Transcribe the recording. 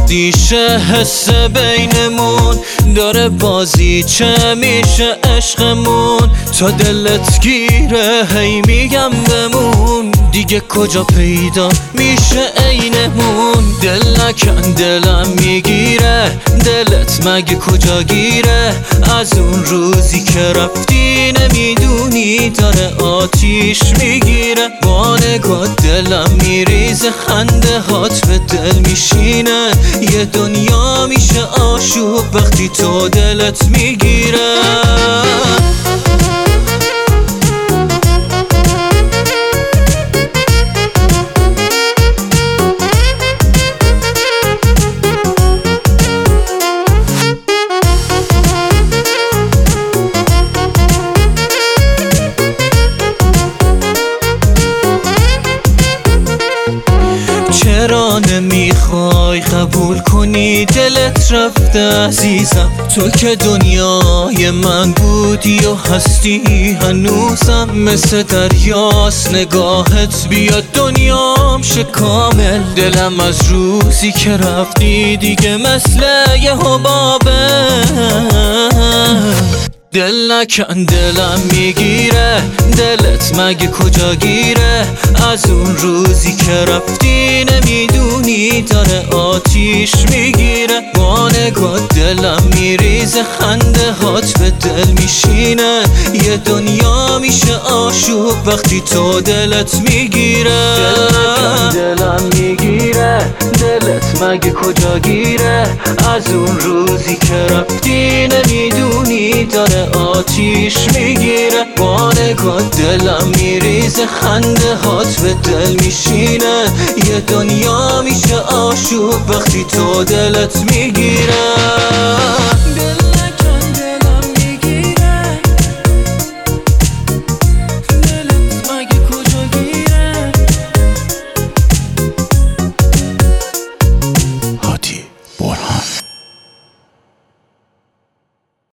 وقتی شه حس بینمون داره بازی چه میشه عشقمون تا دلت گیره هی میگم بمون دیگه کجا پیدا میشه عینمون دل نکن دلم میگیره دلت مگه کجا گیره از اون روزی که رفتی نمیدونی داره آتیش میگیره با نگاه دلم میریزه خنده هات به دل میشینه یه دنیا میشه آشوب وقتی تو دلت میگیره چرا نمیخوای قبول کنی دلت رفته عزیزم تو که دنیای من بودی و هستی هنوزم مثل دریاست نگاهت بیاد دنیام شه کامل دلم از روزی که رفتی دیگه مثل یه حبابه دل نکن دلم میگیره دلت مگه کجا گیره از اون روزی که رفتی نمیدونی داره آتیش میگیره با نگاه دلم میریزه خنده هات به دل میشینه یه دنیا میشه آشوب وقتی تو دلت میگیره دلم میگیره دلت مگه کجا گیره از اون روزی که رفتی نمیدونی داره آتیش میگیره با نگاه دلم میریزه خنده هات به دل میشینه یه دنیا میشه آشوب وقتی تو دلت میگیره